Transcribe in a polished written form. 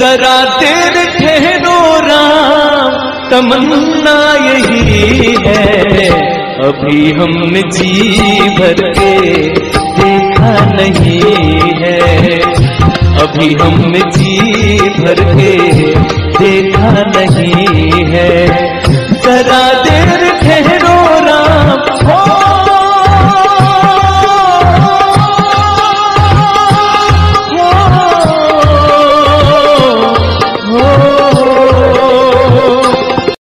जरा देर ठहरो राम, तमन्ना यही है, अभी हमने जी भर के देखा नहीं है, अभी हमने जी भर के देखा नहीं